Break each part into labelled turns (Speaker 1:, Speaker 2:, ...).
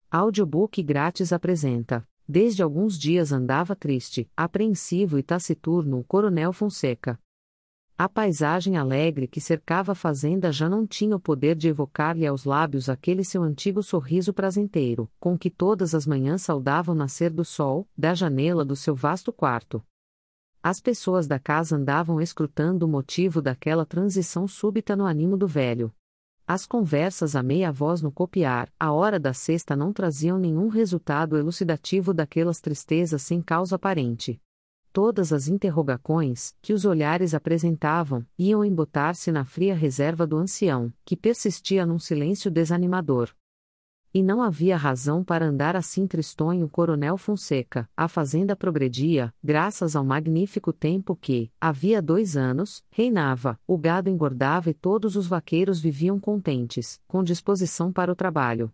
Speaker 1: Audiobook grátis apresenta. Desde alguns dias andava triste, apreensivo e taciturno o Coronel Fonseca. A paisagem alegre que cercava a fazenda já não tinha o poder de evocar-lhe aos lábios aquele seu antigo sorriso prazenteiro, com que todas as manhãs saudava o nascer do sol, da janela do seu vasto quarto. As pessoas da casa andavam escrutando o motivo daquela transição súbita no ânimo do velho. As conversas a meia voz no copiar, à hora da sesta não traziam nenhum resultado elucidativo daquelas tristezas sem causa aparente. Todas as interrogações, que os olhares apresentavam, iam embotar-se na fria reserva do ancião, que persistia num silêncio desanimador. E não havia razão para andar assim tristonho o Coronel Fonseca. A fazenda progredia, graças ao magnífico tempo que, havia 2 anos, reinava, o gado engordava e todos os vaqueiros viviam contentes, com disposição para o trabalho.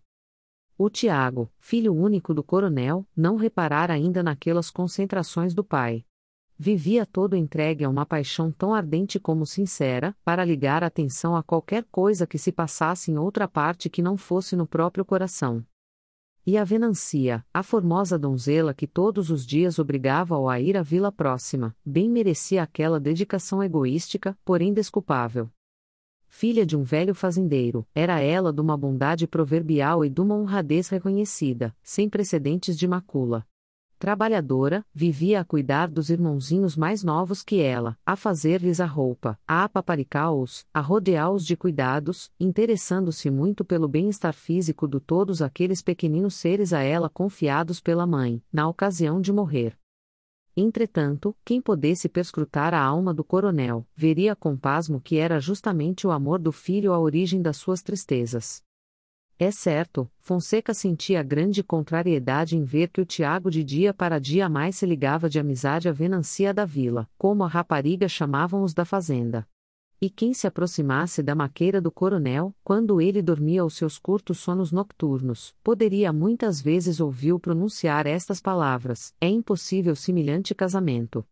Speaker 1: O Tiago, filho único do coronel, não reparara ainda naquelas concentrações do pai. Vivia todo entregue a uma paixão tão ardente como sincera, para ligar a atenção a qualquer coisa que se passasse em outra parte que não fosse no próprio coração. E a Venancia, a formosa donzela que todos os dias obrigava-o a ir à vila próxima, bem merecia aquela dedicação egoística, porém desculpável. Filha de um velho fazendeiro, era ela de uma bondade proverbial e de uma honradez reconhecida, sem precedentes de macula. Trabalhadora, vivia a cuidar dos irmãozinhos mais novos que ela, a fazer-lhes a roupa, a apaparicá-os, a rodeá-os de cuidados, interessando-se muito pelo bem-estar físico de todos aqueles pequeninos seres a ela confiados pela mãe, na ocasião de morrer. Entretanto, quem pudesse perscrutar a alma do coronel, veria com pasmo que era justamente o amor do filho a origem das suas tristezas. É certo, Fonseca sentia grande contrariedade em ver que o Tiago de dia para dia mais se ligava de amizade à Venancia da vila, como a rapariga chamavam os da fazenda. E quem se aproximasse da maqueira do coronel, quando ele dormia os seus curtos sonos nocturnos, poderia muitas vezes ouvi-o pronunciar estas palavras: é impossível semelhante casamento.